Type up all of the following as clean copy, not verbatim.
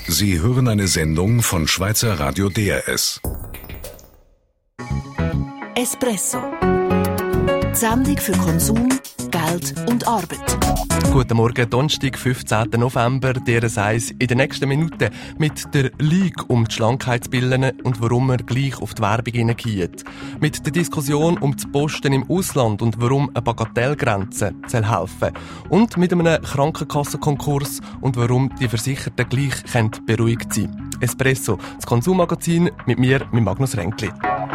Sie hören eine Sendung von Schweizer Radio DRS. Espresso. Die Sendung für Konsum, Geld und Arbeit. Guten Morgen, Donnerstag, 15. November, DRS 1 in den nächsten Minuten mit der Lüge um die Schlankheitsbillen und warum man gleich auf die Werbung hineingeht. Mit der Diskussion um die Posten im Ausland und warum eine Bagatellgrenze helfen soll. Und mit einem Krankenkassenkonkurs und warum die Versicherten gleich beruhigt sein können. Espresso, das Konsummagazin mit mir, mit Magnus Ränkli.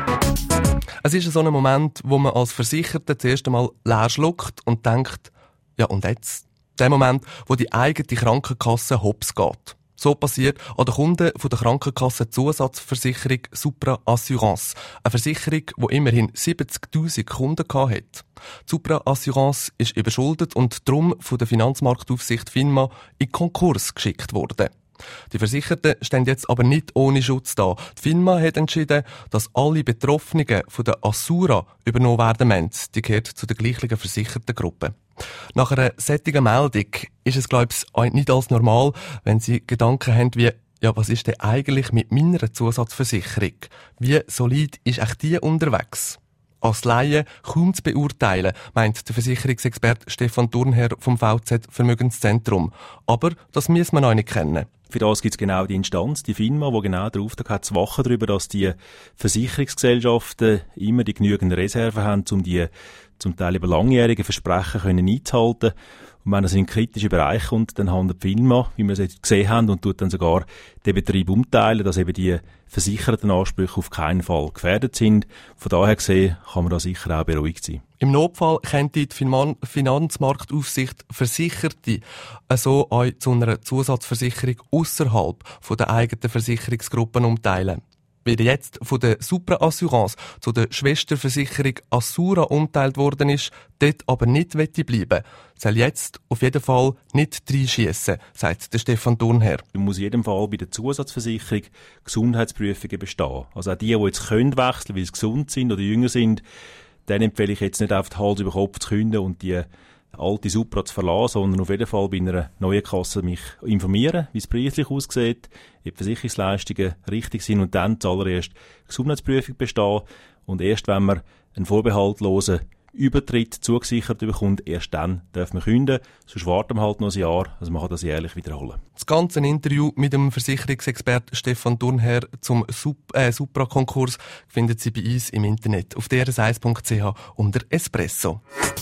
Es ist so ein Moment, wo man als Versicherter zuerst einmal leer schluckt und denkt, ja und jetzt? Der Moment, wo die eigene Krankenkasse hops geht. So passiert an den Kunden von der Krankenkasse Zusatzversicherung Supra Assurance. Eine Versicherung, die immerhin 70'000 Kunden hatte. Supra Assurance ist überschuldet und darum von der Finanzmarktaufsicht FINMA in Konkurs geschickt worden. Die Versicherten stehen jetzt aber nicht ohne Schutz da. Die FINMA hat entschieden, dass alle Betroffenen von der Assura übernommen werden müssen. Die gehört zu der gleichen Versichertengruppe. Nach einer solchen Meldung ist es, glaube ich, nicht als normal, wenn Sie Gedanken haben wie, ja, was ist denn eigentlich mit meiner Zusatzversicherung? Wie solid ist echt die unterwegs? Als Laie kaum zu beurteilen, meint der Versicherungsexperte Stefan Thurnherr vom VZ Vermögenszentrum. Aber das müssen wir noch nicht kennen. Für das gibt es genau die Instanz, die FINMA, die genau den Auftrag hat, zu wachen darüber, dass die Versicherungsgesellschaften immer die genügend Reserven haben, um die zum Teil über langjährige Versprechen einzuhalten. Und wenn es in kritische Bereiche kommt, dann handelt die FINMA, wie wir es jetzt gesehen haben, und tut dann sogar den Betrieb umteilen, dass eben die versicherten Ansprüche auf keinen Fall gefährdet sind. Von daher gesehen kann man da sicher auch beruhigt sein. Im Notfall könnte die Finanzmarktaufsicht Versicherte also auch zu einer Zusatzversicherung ausserhalb der eigenen Versicherungsgruppen umteilen. Wie jetzt von der Supra Assurance zu der Schwesterversicherung Assura umteilt worden ist, dort aber nicht bleiben soll jetzt auf jeden Fall nicht reinschiessen, sagt der Stefan Thurnherr. Es muss in jedem Fall bei der Zusatzversicherung Gesundheitsprüfungen bestehen. Also auch die jetzt können wechseln, weil sie gesund sind oder jünger sind, dann empfehle ich jetzt nicht auf den Hals über Kopf zu kündigen und die alte Supra zu verlassen, sondern auf jeden Fall bei einer neuen Kasse mich informieren, wie es preislich aussieht, ob die Versicherungsleistungen richtig sind und dann zuallererst Gesundheitsprüfung bestehen. Und erst wenn man einen vorbehaltlosen Übertritt zugesichert bekommt, erst dann darf man kündigen. Sonst warten wir halt noch ein Jahr, also man kann das jährlich wiederholen. Das ganze Interview mit dem Versicherungsexperten Stefan Thurnherr zum Supra-Konkurs findet Sie bei uns im Internet auf drs1.ch unter Espresso.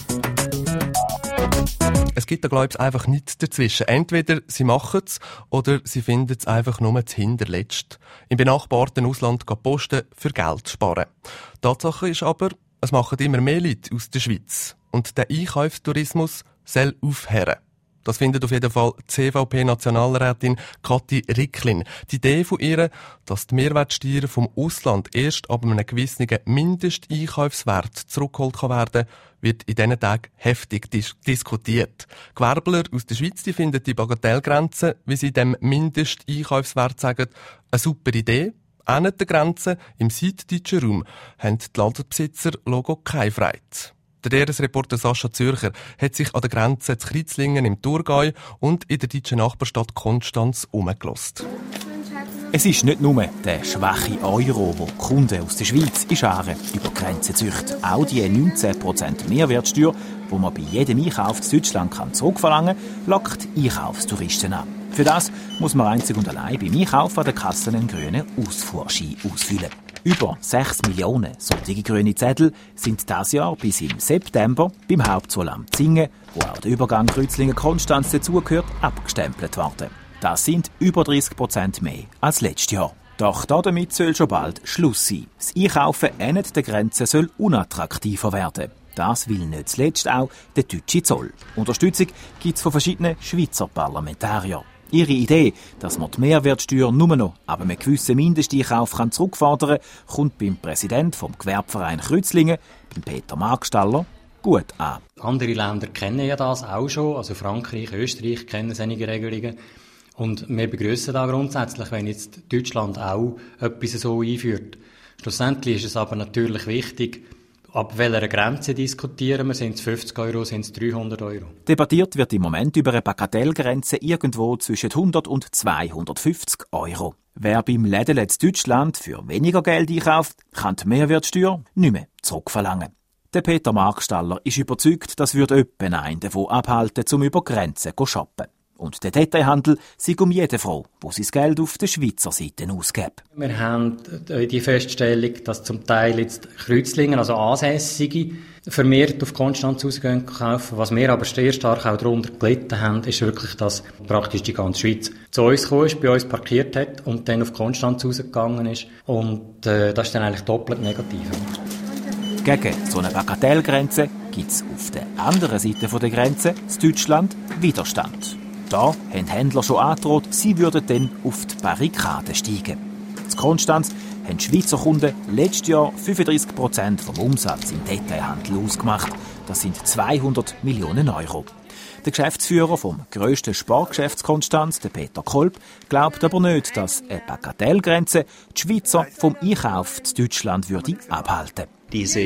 Es gibt da, glaube ich, einfach nichts dazwischen. Entweder sie machen es oder sie finden es einfach nur zu hinterletzt. Im benachbarten Ausland gehen Posten für Geld sparen. Tatsache ist aber, es machen immer mehr Leute aus der Schweiz. Und der Einkaufstourismus soll aufhören. Das findet auf jeden Fall die CVP-Nationalrätin Kathi Ricklin. Die Idee von ihr, dass die Mehrwertsteuer vom Ausland erst ab einem gewissen Mindesteinkaufswert zurückgeholt werden kann, wird in diesen Tagen heftig diskutiert. Gewerbler aus der Schweiz die finden die Bagatellgrenze, wie sie dem Mindesteinkaufswert sagen, eine super Idee. An der Grenze, im süddeutschen Raum, haben die Ladenbesitzer Logo keine Freiheit. Der DRS-Reporter Sascha Zürcher hat sich an der Grenze zu Kreuzlingen im Thurgau und in der deutschen Nachbarstadt Konstanz umgelost. Es ist nicht nur der schwache Euro, der Kunden aus der Schweiz in Scharen über die Grenze züchtet. Auch die 19% Mehrwertsteuer, die man bei jedem Einkauf in Deutschland zurückverlangen kann, lockt Einkaufstouristen an. Für das muss man einzig und allein beim Einkauf an der Kasse einen grünen Ausfuhrschein ausfüllen. Über 6 Millionen solche grüne Zettel sind dieses Jahr bis im September beim Hauptzollamt Zingen, wo auch der Übergang Kreuzlingen-Konstanz dazugehört, abgestempelt worden. Das sind über 30% mehr als letztes Jahr. Doch damit soll schon bald Schluss sein. Das Einkaufen an der Grenze soll unattraktiver werden. Das will nicht zuletzt auch der deutsche Zoll. Unterstützung gibt es von verschiedenen Schweizer Parlamentariern. Ihre Idee, dass man die Mehrwertsteuer nur noch ab einem gewissen Mindesteinkauf zurückfordern kann, kommt beim Präsidenten vom Gewerbeverein Kreuzlingen, Peter Markstaller, gut an. Andere Länder kennen ja das auch schon, also Frankreich, Österreich kennen solche Regelungen. Und wir begrüssen da grundsätzlich, wenn jetzt Deutschland auch etwas so einführt. Schlussendlich ist es aber natürlich wichtig, Ab welcher Grenze diskutieren wir? Sind es 50 Euro, sind es 300 Euro? Debattiert wird im Moment über eine Bagatellgrenze irgendwo zwischen 100 und 250 Euro. Wer beim Lädele in Deutschland für weniger Geld einkauft, kann die Mehrwertsteuer nicht mehr zurückverlangen. Der Peter Markstaller ist überzeugt, das würde öppen einen davon abhalten, um über Grenzen zu shoppen. Und der Detailhandel sei um jeden froh, wo sein Geld auf der Schweizer Seite ausgibt. Wir haben die Feststellung, dass zum Teil jetzt Kreuzlingen, also Ansässige, vermehrt auf Konstanz rausgehen kaufen. Was wir aber sehr stark auch darunter gelitten haben, ist wirklich, dass praktisch die ganze Schweiz zu uns gekommen ist, bei uns parkiert hat und dann auf Konstanz rausgegangen ist. Und das ist dann eigentlich doppelt negativ. Gegen so eine Bagatellgrenze gibt es auf der anderen Seite der Grenze, in Deutschland, Widerstand. Da haben Händler schon angedroht, sie würden dann auf die Barrikaden steigen. In Konstanz haben Schweizer Kunden letztes Jahr 35% vom Umsatz im Detailhandel ausgemacht. Das sind 200 Millionen Euro. Der Geschäftsführer vom grössten Sportgeschäft Konstanz, der Peter Kolb, glaubt aber nicht, dass eine Bagatellgrenze die Schweizer vom Einkauf in Deutschland würde abhalten. Diese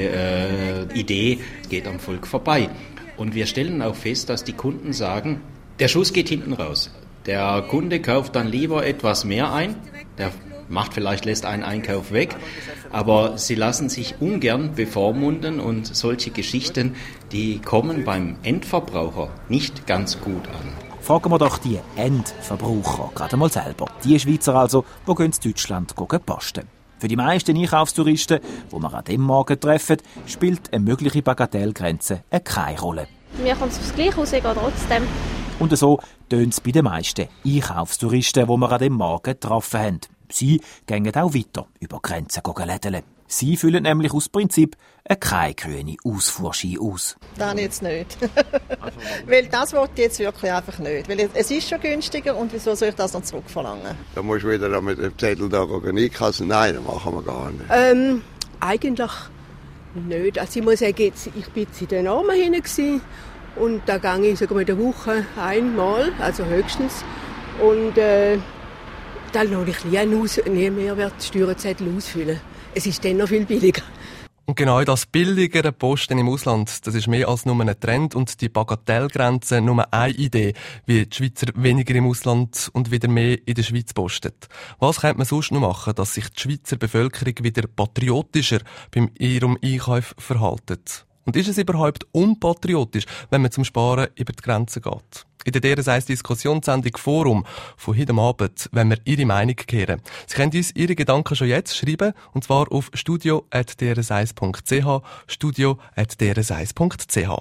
Idee geht am Volk vorbei. Und wir stellen auch fest, dass die Kunden sagen, der Schuss geht hinten raus. Der Kunde kauft dann lieber etwas mehr ein, der lässt einen Einkauf weg, aber sie lassen sich ungern bevormunden und solche Geschichten, die kommen beim Endverbraucher nicht ganz gut an. Fragen wir doch die Endverbraucher gerade mal selber. Die Schweizer also, die gehen in Deutschland posten. Für die meisten Einkaufstouristen, die wir an diesem Morgen treffen, spielt eine mögliche Bagatellgrenze keine Rolle. Mir kommt es aufs Gleiche raus, ich gehe trotzdem. Und so tönt es bei den meisten Einkaufstouristen, die wir an diesem Morgen getroffen haben. Sie gehen auch weiter über Grenzen lädeln. Sie füllen nämlich aus Prinzip keine grüne Ausfuhrski aus. Das jetzt nicht. Weil das wollte ich jetzt wirklich einfach nicht. Weil es ist schon günstiger und wieso soll ich das noch zurückverlangen? Da musst du wieder mit dem Zettel da einkassen. Nein, das machen wir gar nicht. Eigentlich nicht. Also ich muss sagen, ich war in den Armen hinein und da gehe ich sogar in der Woche einmal, also höchstens. Und dann lasse ich nie Mehrwertsteuerzettel ausfüllen. Es ist dann noch viel billiger. Und genau das billigere Posten im Ausland, das ist mehr als nur ein Trend und die Bagatellgrenze nur eine Idee, wie die Schweizer weniger im Ausland und wieder mehr in der Schweiz postet. Was könnte man sonst noch machen, dass sich die Schweizer Bevölkerung wieder patriotischer beim ihrem Einkauf verhält? Und ist es überhaupt unpatriotisch, wenn man zum Sparen über die Grenze geht? In der DRS1-Diskussionssendung Forum von heute Abend, wenn wir Ihre Meinung hören. Sie können uns Ihre Gedanken schon jetzt schreiben, und zwar auf studio@drs1.ch, studio@drs1.ch.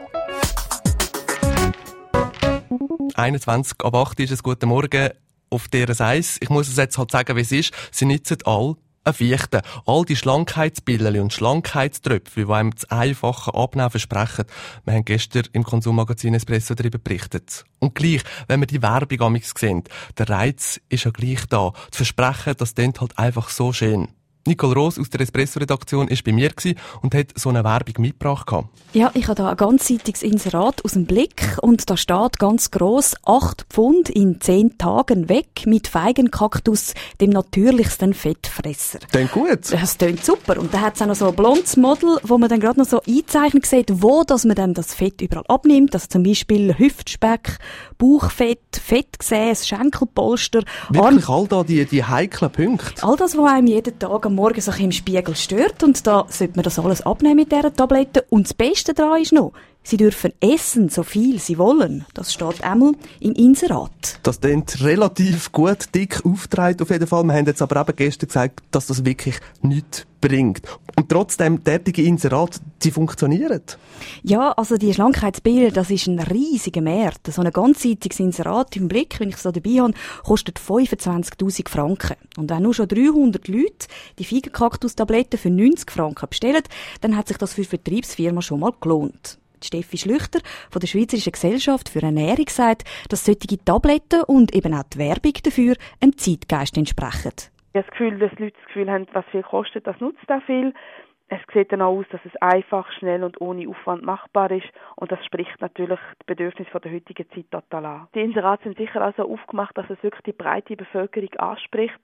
21 ab 8 ist es guten Morgen auf DRS1. Ich muss es jetzt halt sagen, wie es ist. Sie nützen alle eine Fichte. All die Schlankheitspillen und Schlankheitströpfe, die einem das einfache Abnehmen versprechen. Wir haben gestern im Konsummagazin Espresso darüber berichtet. Und gleich, wenn wir die Werbung amigs sehen, der Reiz ist ja gleich da. Das Versprechen, das klingt halt einfach so schön. Nicole Roos aus der Espresso-Redaktion war bei mir und hat so eine Werbung mitgebracht. Ja, ich habe da ein ganzseitiges Inserat aus dem Blick und da steht ganz gross 8 Pfund in 10 Tagen weg mit Feigenkaktus, dem natürlichsten Fettfresser. Klingt gut. Das klingt super. Und da hat es auch noch so ein blondes Model, wo man dann gerade noch so eingezeichnet sieht, wo dass man dann das Fett überall abnimmt. Also zum Beispiel Hüftspeck, Bauchfett, Fettgesäß, Schenkelpolster. Wirklich all da die heiklen Punkte. All das, was einem jeden Tag am Morgen sich im Spiegel stört. Und da sollte man das alles abnehmen mit dieser Tablette. Und das Beste daran ist noch, sie dürfen essen, so viel sie wollen. Das steht einmal im Inserat. Das klingt relativ gut, dick aufgetragen auf jeden Fall. Wir haben jetzt aber eben gestern gesagt, dass das wirklich nichts bringt. Und trotzdem, derartige Inserate, die funktionieren. Ja, also die Schlankheitsbilder, das ist ein riesiger Markt. So ein ganzseitiges Inserat im Blick, wenn ich es da dabei habe, kostet 25'000 Franken. Und wenn nur schon 300 Leute die Feigenkaktus-Tabletten für 90 Franken bestellen, dann hat sich das für die Vertriebsfirma schon mal gelohnt. Steffi Schlüchter von der Schweizerischen Gesellschaft für Ernährung sagt, dass solche Tabletten und eben auch die Werbung dafür einem Zeitgeist entsprechen. Ich habe das Gefühl, dass Leute das Gefühl haben, was viel kostet, das nutzt auch viel. Es sieht dann auch aus, dass es einfach, schnell und ohne Aufwand machbar ist. Und das spricht natürlich die Bedürfnisse der heutigen Zeit total an. Die Inserate sind sicher also aufgemacht, dass es wirklich die breite Bevölkerung anspricht.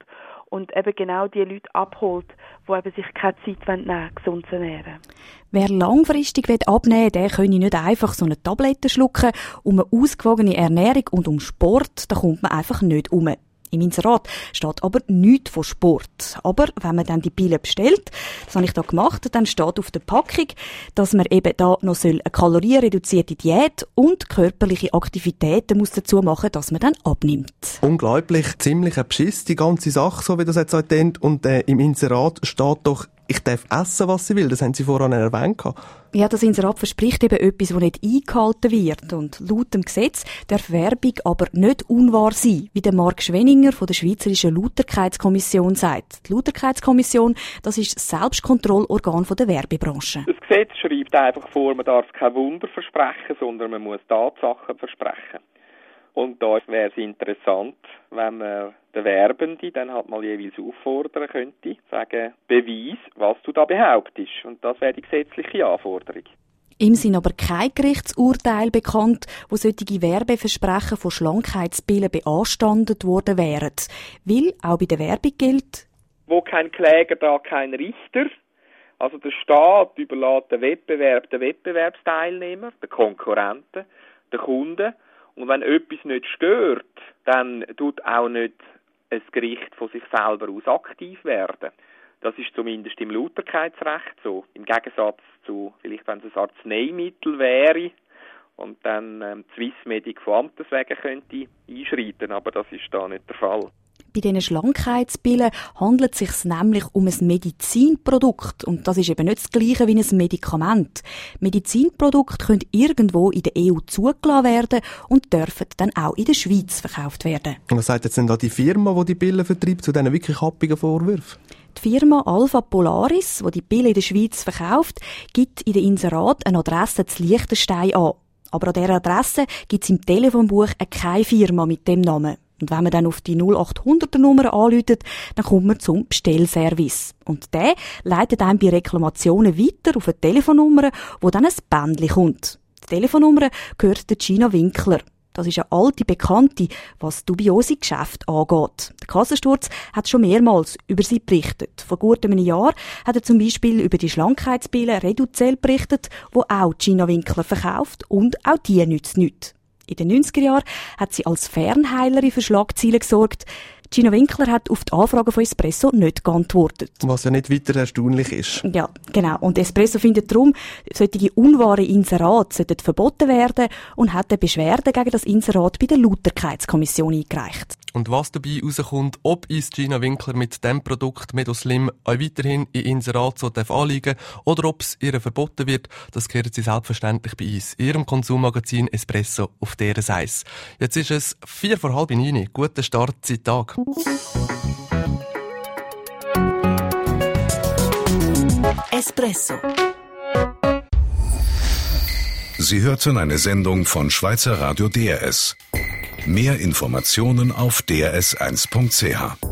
und eben genau die Leute abholt, die eben sich keine Zeit nehmen wollen, gesund zu ernähren. Wer langfristig abnehmen will, der könne nicht einfach so eine Tablette schlucken. Um eine ausgewogene Ernährung und um Sport, da kommt man einfach nicht um. Im Inserat steht aber nichts von Sport. Aber wenn man dann die Pille bestellt, das habe ich da gemacht, dann steht auf der Packung, dass man eben da noch eine kalorienreduzierte Diät und körperliche Aktivitäten muss dazu machen, dass man dann abnimmt. Unglaublich, ziemlich ein Beschiss, die ganze Sache, so wie das jetzt heute nennt. Und im Inserat steht doch, ich darf essen, was ich will. Das haben Sie vorhin erwähnt. Ja, das Inserat verspricht eben etwas, das nicht eingehalten wird. Und laut dem Gesetz darf Werbung aber nicht unwahr sein, wie der Marc Schwenninger von der Schweizerischen Lauterkeitskommission sagt. Die Lauterkeitskommission, das ist das Selbstkontrollorgan der Werbebranche. Das Gesetz schreibt einfach vor, man darf kein Wunder versprechen, sondern man muss Tatsachen versprechen. Und da wäre es interessant, wenn man den Werbenden dann halt mal jeweils auffordern könnte, sagen, beweis, was du da behauptest. Und das wäre die gesetzliche Anforderung. Ihm sind aber kein Gerichtsurteil bekannt, wo solche Werbeversprechen von Schlankheitspillen beanstandet worden wären. Weil auch bei der Werbung gilt, wo kein Kläger, da kein Richter. Also der Staat überlässt den Wettbewerb den Wettbewerbsteilnehmern, den Konkurrenten, den Kunden. Und wenn etwas nicht stört, dann tut auch nicht ein Gericht von sich selber aus aktiv werden. Das ist zumindest im Lauterkeitsrecht so. Im Gegensatz zu, vielleicht wenn es ein Arzneimittel wäre und dann Swissmedic von Amtes wegen könnte einschreiten, aber das ist da nicht der Fall. Bei diesen Schlankheitspillen handelt es sich nämlich um ein Medizinprodukt. Und das ist eben nicht das Gleiche wie ein Medikament. Medizinprodukte können irgendwo in der EU zugelassen werden und dürfen dann auch in der Schweiz verkauft werden. Und was sagt jetzt denn da die Firma, die Pillen vertreibt, zu diesen wirklich happigen Vorwürfen? Die Firma Alpha Polaris, die die Pille in der Schweiz verkauft, gibt in der Inserat eine Adresse zu Liechtenstein an. Aber an dieser Adresse gibt es im Telefonbuch keine Firma mit dem Namen. Und wenn man dann auf die 0800er Nummer anruft, dann kommt man zum Bestellservice. Und der leitet einem bei Reklamationen weiter auf eine Telefonnummer, wo dann ein Bändchen kommt. Die Telefonnummer gehört der Gina Winkler. Das ist eine alte Bekannte, was dubiose Geschäfte angeht. Der Kassensturz hat schon mehrmals über sie berichtet. Vor gut einem Jahr hat er zum Beispiel über die Schlankheitspille Reducel berichtet, wo auch Gina Winkler verkauft, und auch die nützt nichts. In den 90er Jahren hat sie als Fernheilerin für Schlagzeilen gesorgt. Gina Winkler hat auf die Anfragen von Espresso nicht geantwortet. Was ja nicht weiter erstaunlich ist. Ja, genau. Und Espresso findet darum, solche unwahre Inserate sollten verboten werden und hat eine Beschwerde gegen das Inserat bei der Lauterkeitskommission eingereicht. Und was dabei rauskommt, ob uns Gina Winkler mit dem Produkt Medoslim auch weiterhin in Inserat so anliegen oder ob es ihr verboten wird, das hören Sie selbstverständlich bei uns, in Ihrem Konsummagazin Espresso auf DRS 1. Jetzt ist es 8:45. Guten Start, Tag. Espresso. Sie hörten eine Sendung von Schweizer Radio DRS. Mehr Informationen auf drs1.ch.